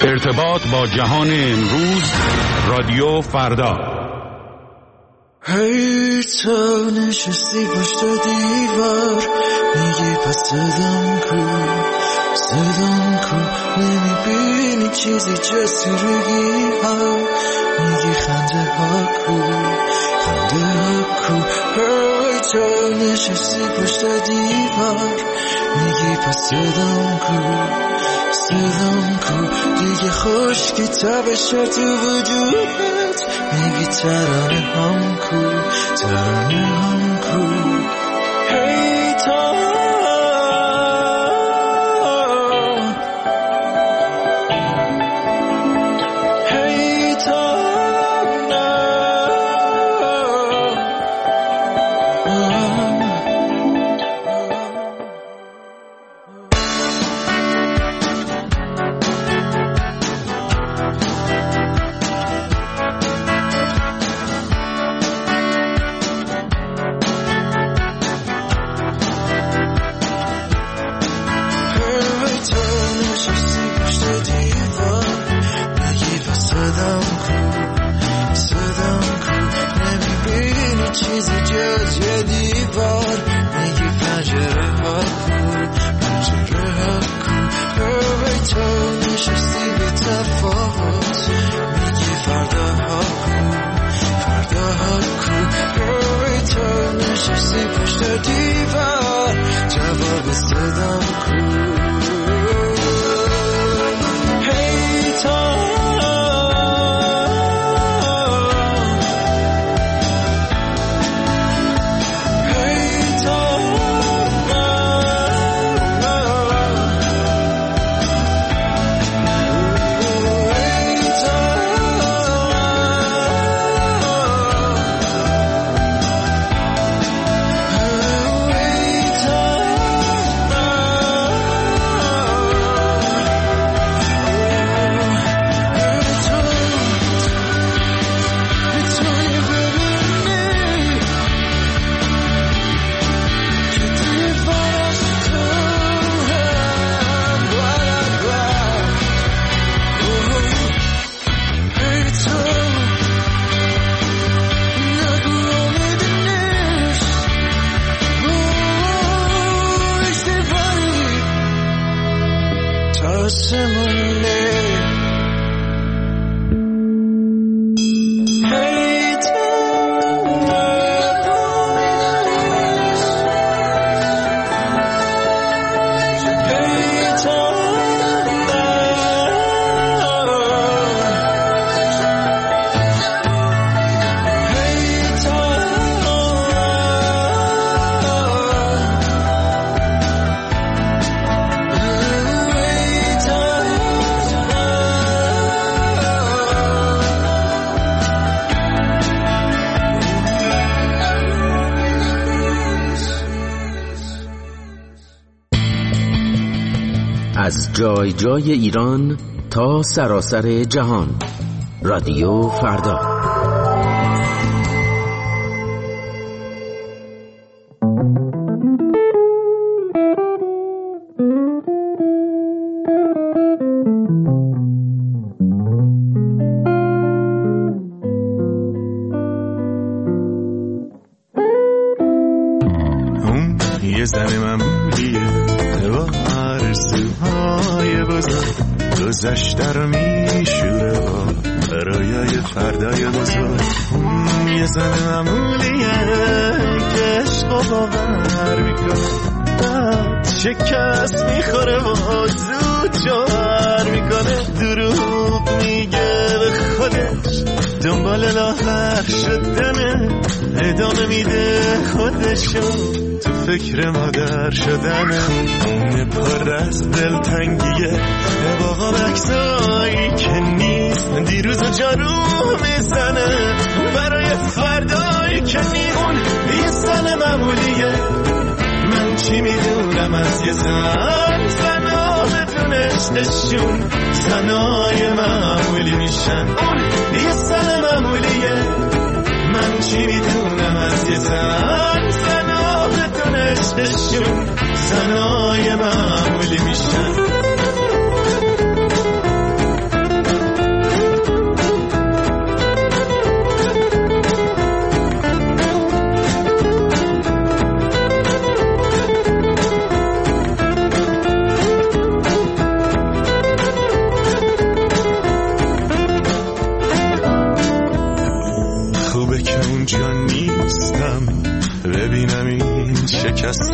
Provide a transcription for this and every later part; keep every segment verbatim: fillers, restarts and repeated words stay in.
ارتباط با جهان امروز، رادیو فردا. هی تو نشستی پشت دیوار، میگی پس صدام کو، صدام کو، نمیبینی چیزی جز تیرگی ها، میگی خنده ها کو، خنده ها کو. هی تو نشستی پشت دیوار، میگی پس صدام کو، صدام کو، دیگه خشکی تبشه تو وجودت، میگی ترانه هم کو، ترانه هم کو. هی تا هی تا چیزی جز یه دیوار، میگی پنجره ها کو، پنجره ها کو. هی تو نشستی بی تفاوت، میگی فردا ها کو، فردا ها کو. هی تو نشستی پشت دیوار، جواب صدام کو. هی تو از جای جای ایران تا سراسر جهان، رادیو فردا. اون یه زن معمولیه با آرزوهای بزرگ، گذشته رو میشوره با رویای فردای بزرگ. اون یه زن معمولیه که عشق و باور میکنه، بعد شکست میخوره و زود جوهر میکنه. دروغ میگه به خودش، دنبال لاغر شدنه، ادامه میده خودشو تو فکر مادر شدنه. اون پر از دلتنگیه باقا بکسایی که نیست، دیروز و جارو میزنه برای فردایی که نیمون. یه زن معمولیه، من چی میدونم از یه زن، زنها بدون عشقشون زنای معمولی میشن. اون یه زن معمولیه، من چی میدونم از یه زن، زنها بدون عشقشون زنای معمولی میشن.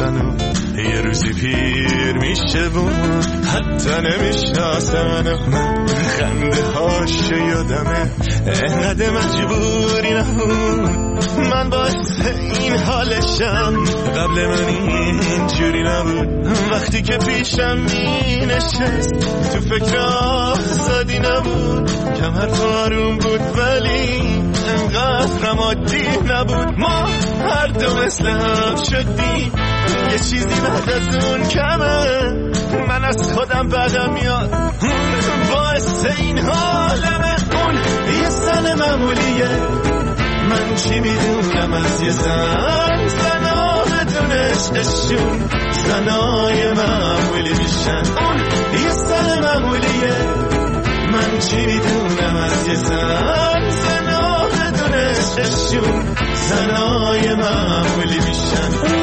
منو یه روزی پیر میشه بون حتی نمیشناسه منو من خنده هاش یادمه انقدر مجبوری نبود من باعث این حالشم قبل من اینجوری نبود وقتی که پیشم می نشست تو فکر آزادی نبود کم حرف آروم بود ولی انقدر عادی نبود ما هر دو مثل هم شدیم یه چیزی بعد از اون کمه من از خودم بدم میاد باعث این حالمه اون یه زن معمولیه من چی میدونم از یه زن زنها بدون عشقشون زنای معمولی میشن اون یه زن معمولیه من چی میدونم از یه زن زنها بدون عشقشون زنای معمولی میشن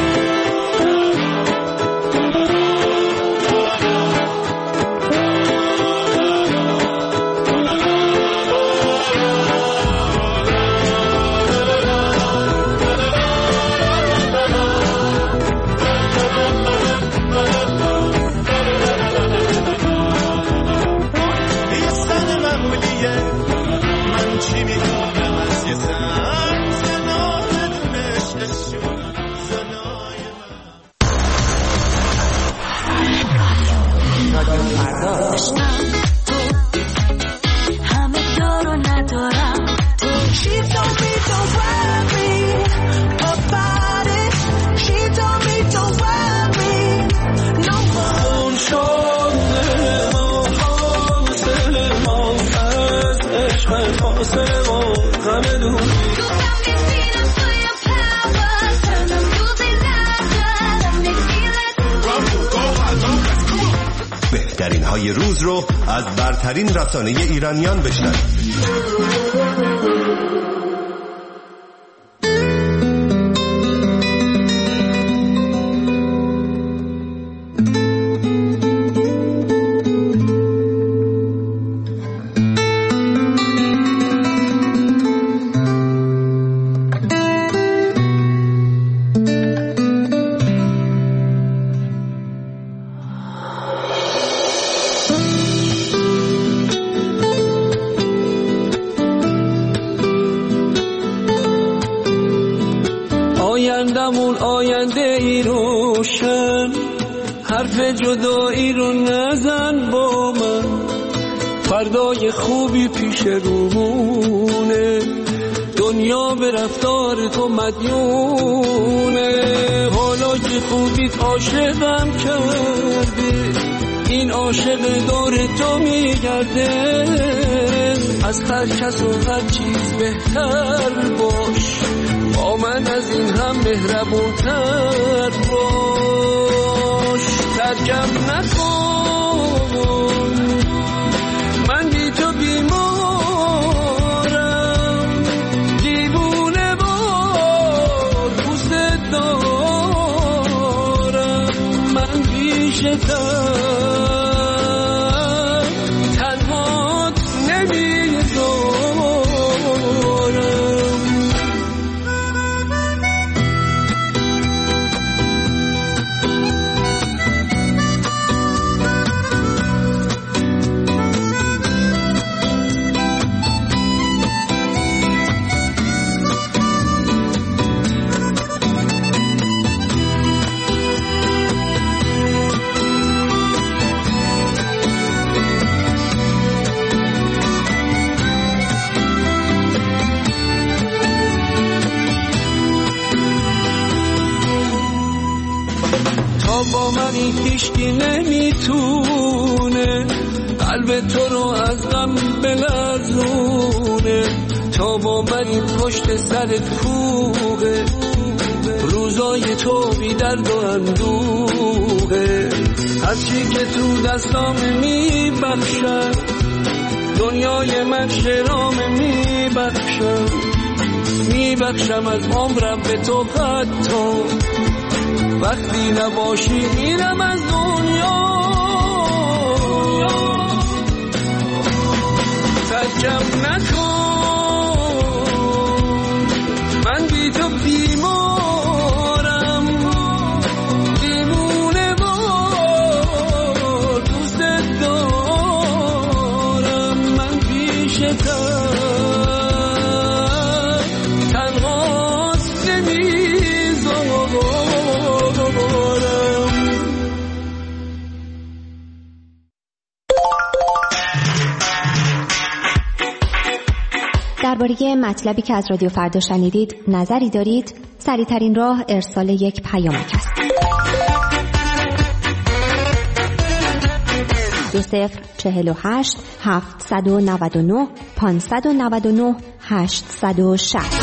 بهترین های روز رو از برترین رسانه ایرانیان بشنوید. آیندمون آینده ای روشن حرف جدایی رو نزن با من فردای خوبی پیش رومونه دنیا به رفتار تو مدیونه حالا که خوبیت عاشقم کرده این عاشق دور تو میگرده از هر کس و هر چیز بهتر باش با من از این هم مهربونتر باش ترکم نکن من بی تو بیمارم دیوونه بار دوست دارم من بیشتر تنهات نمیذارم با من این هیچکی نمیتونه قلب تو رو از غم بلرزونه تا با من این پشت سرت کوه روزای تو بی درد و اندوه هرچی که تو دستام میبخشم دنیای من شرام میبخشم میبخشم از عمرم به تو حتی وقتی نباشی میرم از دنیا ترکم نکن من بی تو بیمارم تنهاست نمیذارم. درباره مطلبی که از رادیو فردا شنیدید نظری دارید؟ سریع‌ترین راه ارسال یک پیامک است. دو صفر چهل و هشت هفتصد و نود و نه پانصد و نود و نه هشتصد و شصت.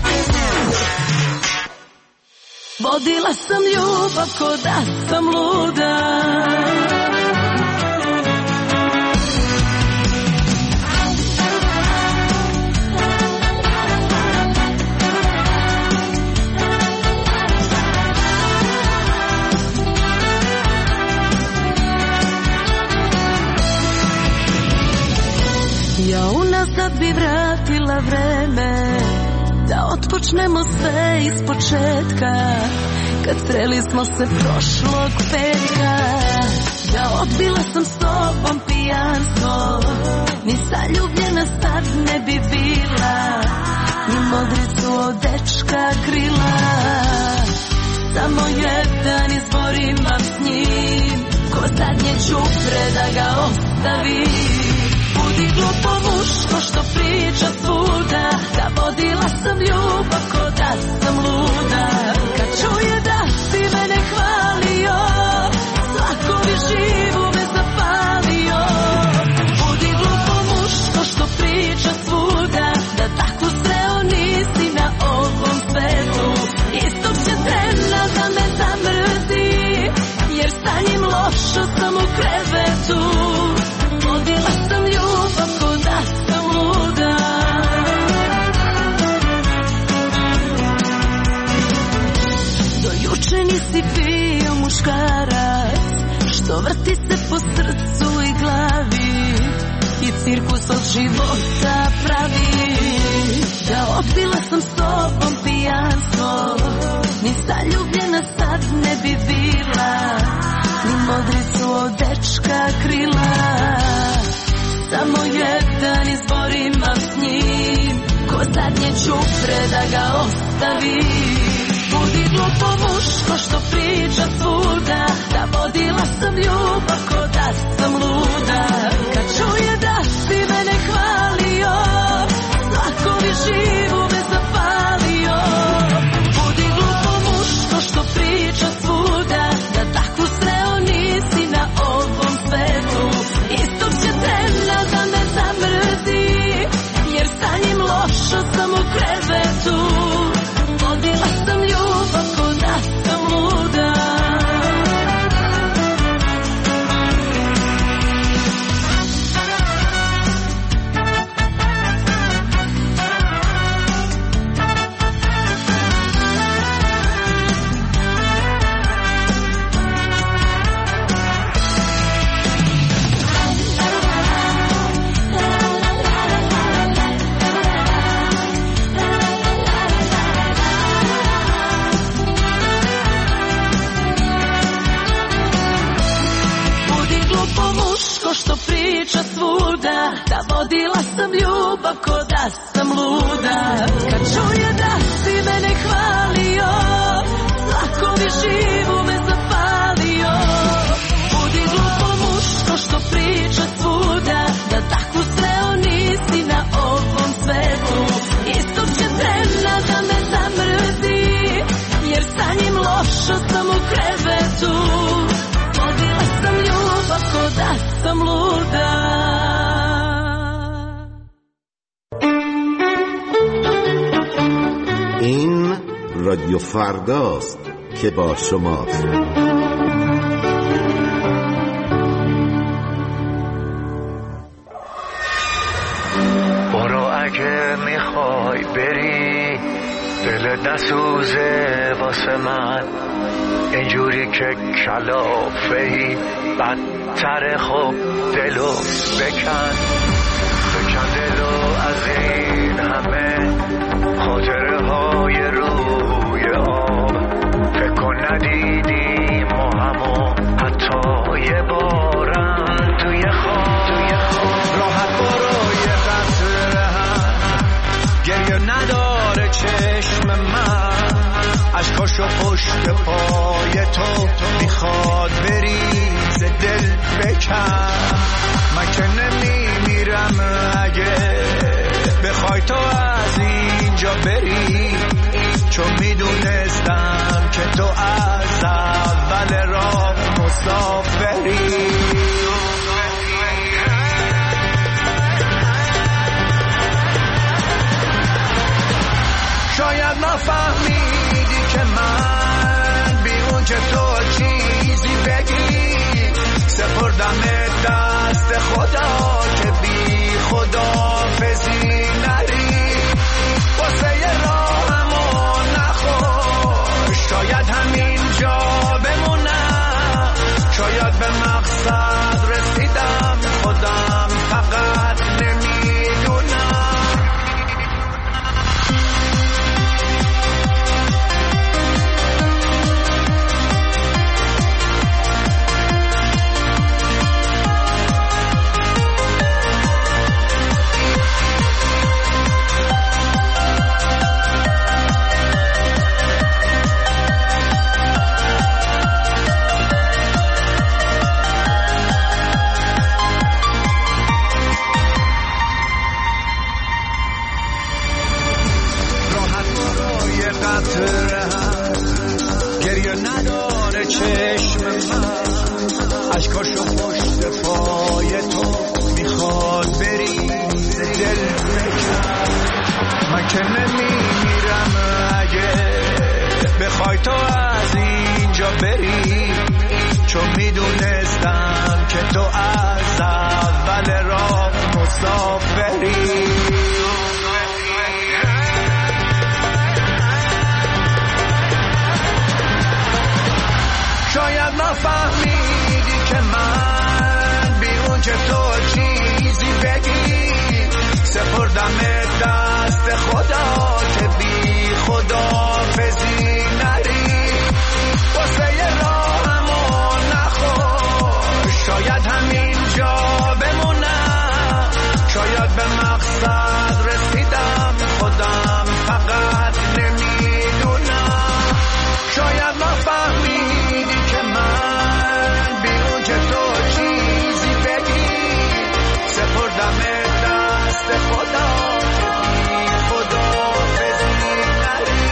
Vodila sam ljubav ko da sam luda, ja unazad bi vratila vreme, da otpočnemo sve iz početka, kad sreli smo se prošlog petka. Ja odbila sam s tobom pijanstvo, ni zaljubljena sad ne bi bila, ni modricu od dečka krila. Samo jedan izbor imam s njim, ko zadnje čupre da ga ostavim. Budi glupo muško što priča svuda, da vodila sam ljubav ko da sam luda. Kad čuje da si mene hvalio, svakovi živu me zapalio. Budi glupo muško što priča svuda, da tako sreo nisi na ovom svetu. Istog će trena da me zamrzi, jer sa njim lošo sam u krevetu. Vodila sam ljubav ko da sam luda. Do juče nisi bio muškarac, što vrti se po srcu i glavi i cirkus od života pravi. Da odbila sam s tobom pijanstvo, ni zaljubljena sad ne bi bila, ni modricu od dečka krila. Samo jedan izbor imam s njim, ko zadnje čupre da ga ostavim. Budi glupo muško što priča svuda, da vodila sam ljubav ko da sam luda. Kad čuje da si mene hvalio, svakovi živu me zapalio. Budi glupo muško što priča svuda, da takvu sreo nisi na ovom svetu. Istog će trena da me zamrzi, jer sa njim lošo sam u krevetu. Vodila sam ljubav ko da sam luda. Što priča svuda, da vodila sam ljubav ko da sam luda. Kad čuje da si mene hvalio, svakovi živu me zapalio. Budi glupo muško što priča svuda, da takvu sreo nisi na ovom svetu. Istog će trena da me zamrzi, jer sa njim lošo sam u krevetu. Vodila sam ljubav ko da sam luda. این رادیو فرداست که با شماست. برو اگه میخوای بری، دل نسوزه واسه من، اینجوری که کلافهی بدتر. خب دلو بکن بکن دلو از این همه خاطره های روی آب. فکر کن ندیدیم ما همو حتی یه بارم توی خواب. راحت برو یه قطره عشقاشو پشت پای تو میخواد بریز دل بکن. من که نمیمیرم اگه بخوای تو از اینجا بری، چون میدونستم که تو از اول راه مسافری. شاید نفهمیدی که من بیرون که تو چیزی بگی، سپردم دست خدا که بی خدا فزی نری. واسه راهمو نخوش، شاید همینجا بمونم، شاید به مقصد رسیدم، خودم فقط نمیدونم. گریه نداره چشم من، عشقاشو پشت پای تو میخواد بریز دل بکن. من که نمیمیرم اگه بخوای تو از اینجا بری، چون میدونستم که تو از اول راه مسافری. شاید نفهمیدی که من بیرون که تو چیزی بگی، سپردم دست خدا که بی خدا فزی نری. واسه راهمو نخوش، شاید همینجا بمونم، شاید به مقصد رسیدم، خودم فقط نمیدونم. شاید نفهمیدی که من بیرون که تو چیزی بگی، سپردم دست خدا که بی خدا فزی نری.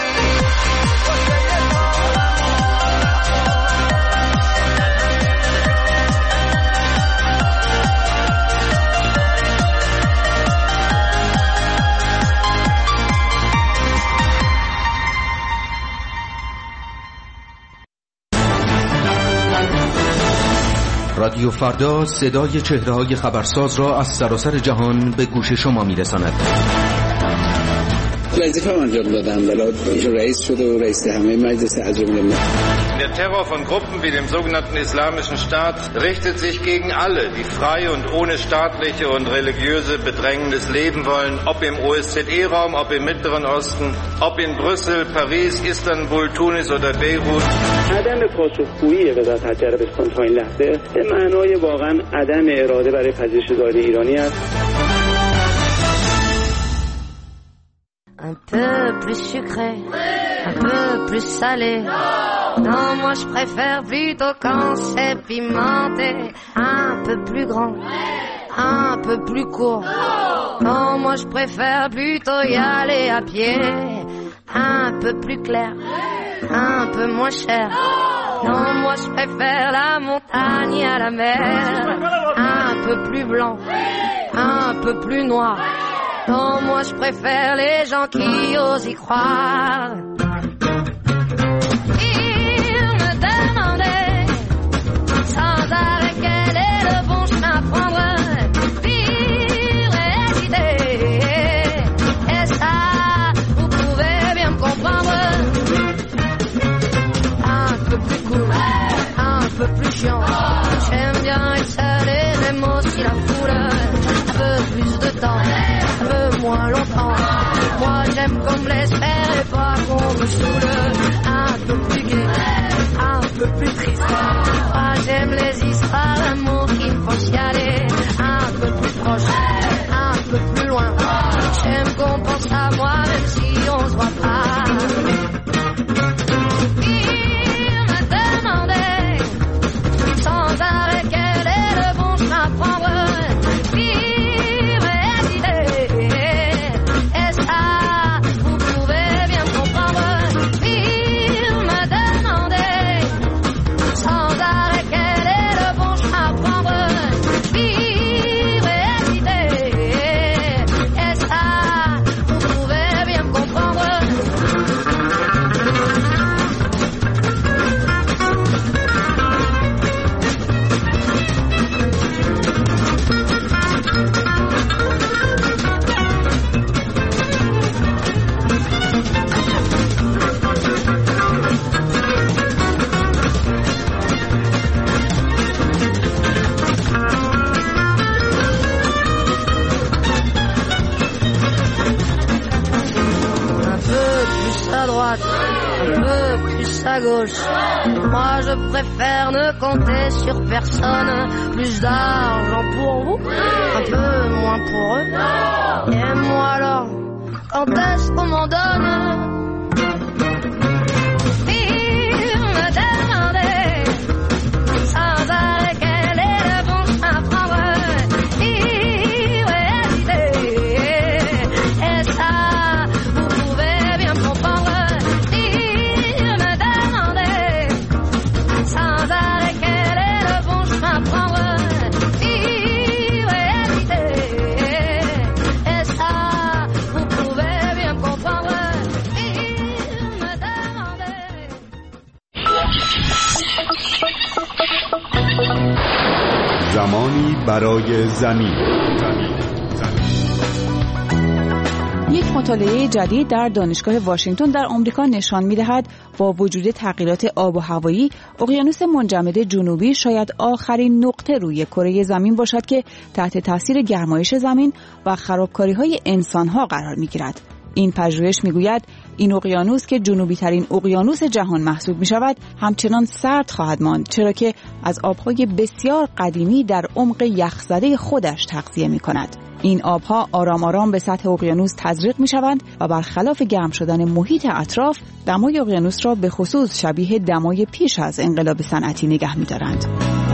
رادیو فردا صدای چهره‌های خبرساز را از سراسر جهان به گوش شما می‌رساند. وظیفه انجام دادم، ولی رئیس شده و رئیس همه مجلس عجم ملت. Der Terror von Gruppen wie dem sogenannten Islamischen Staat richtet sich gegen alle, die frei und ohne staatliche und religiöse Bedrängnis leben wollen, ob im O S Z E-Raum, ob im Mittleren Osten, ob in Brüssel, Paris, Istanbul, Tunis oder Beirut. عدم پاسخگویی وزارت خارجه عربستان تا این لحظه به معنای واقعا عدم اراده برای پذیرش زائران ایرانی است. Un peu plus sucré, un peu plus salé. Non, moi je préfère plutôt quand c'est pimenté. Un peu plus grand, un peu plus court. Non, moi je préfère plutôt y aller à pied. Un peu plus clair, un peu moins cher. Non, moi je préfère la montagne à la mer. Un peu plus blanc, un peu plus noir. Non, moi je préfère les gens qui osent y croire. Il me demandait sans arrêt quel est le bon chemin à prendre. Pire hésiter. Et ça, vous pouvez bien me comprendre. Un peu plus cool, un peu plus chiant. J'aime bien être seul et j'aime aussi la foule. Un peu plus de temps, un peu moins longtemps. Moi j'aime qu'on me laisse faire et pas qu'on me saoule. Un peu plus gai, un peu plus triste. Moi j'aime les histoires d'amour qui me font chialer. Un peu plus proche, un peu plus loin. J'aime qu'on pense à moi même si on se voit pas. sa gauche. Moi je préfère ne compter sur personne. Plus d'argent pour vous, un peu moins pour eux. Et moi alors, quand est-ce qu'on m'en donne? Il me demandait sans arrêt quel est le bon chemin à prendre. Il m'a hésité, et ça vous pouvez bien comprendre. Il me demandait sans arrêt quel est le bon chemin à prendre. Il m'a hésité, et ça vous pouvez bien comprendre. Il me demandait. زمانی برای زمین. یک مطالعه جدید در دانشگاه واشنگتن در آمریکا نشان می‌دهد با وجود تغییرات آب و هوایی، اقیانوس منجمد جنوبی شاید آخرین نقطه روی کره زمین باشد که تحت تاثیر گرمایش زمین و خرابکاری‌های انسان‌ها قرار می‌گیرد. این پژوهش می‌گوید این اقیانوس که جنوبی ترین اقیانوس جهان محسوب می‌شود، همچنان سرد خواهد ماند، چرا که از آب‌های بسیار قدیمی در عمق یخزده خودش تغذیه می‌کند. این آبها آرام آرام به سطح اقیانوس تزریق می‌شوند و برخلاف گرم شدن محیط اطراف، دمای اقیانوس را به خصوص شبیه دمای پیش از انقلاب صنعتی نگه می‌دارند.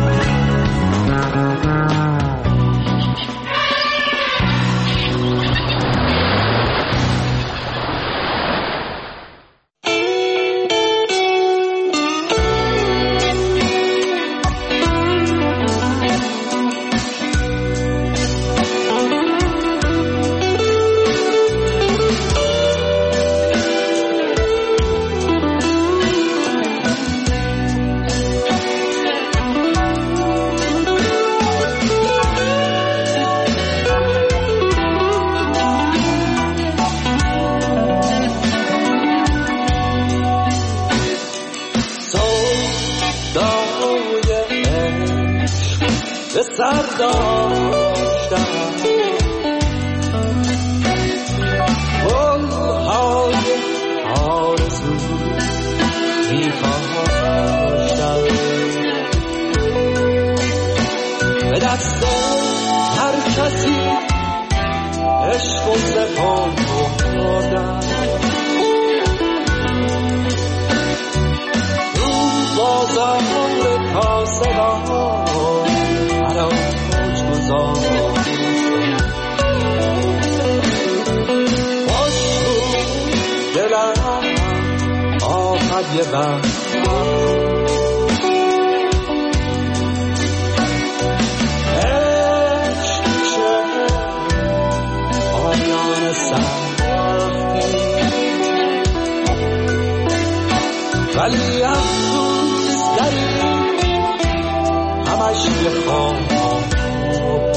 ولی افسوس داری همش یه خواب بود،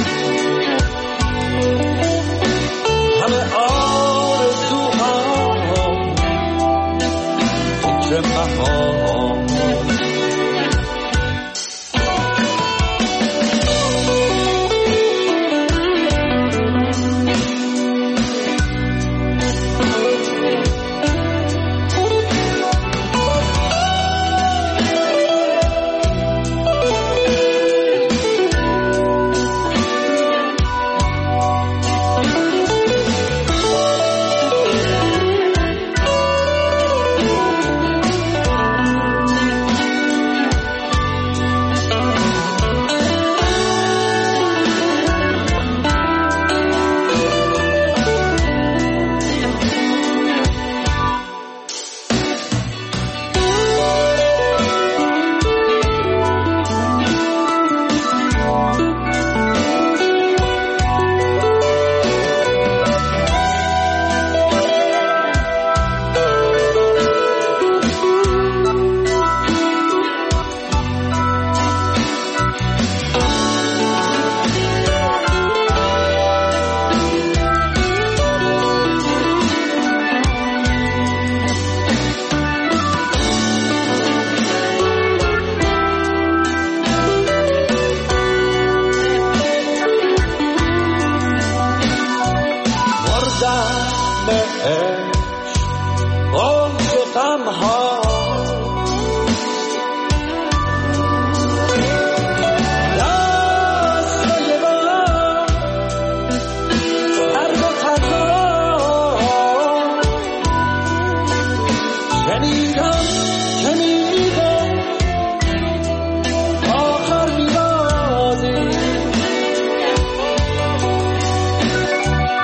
همه آرزوها فکر بهار.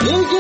میگه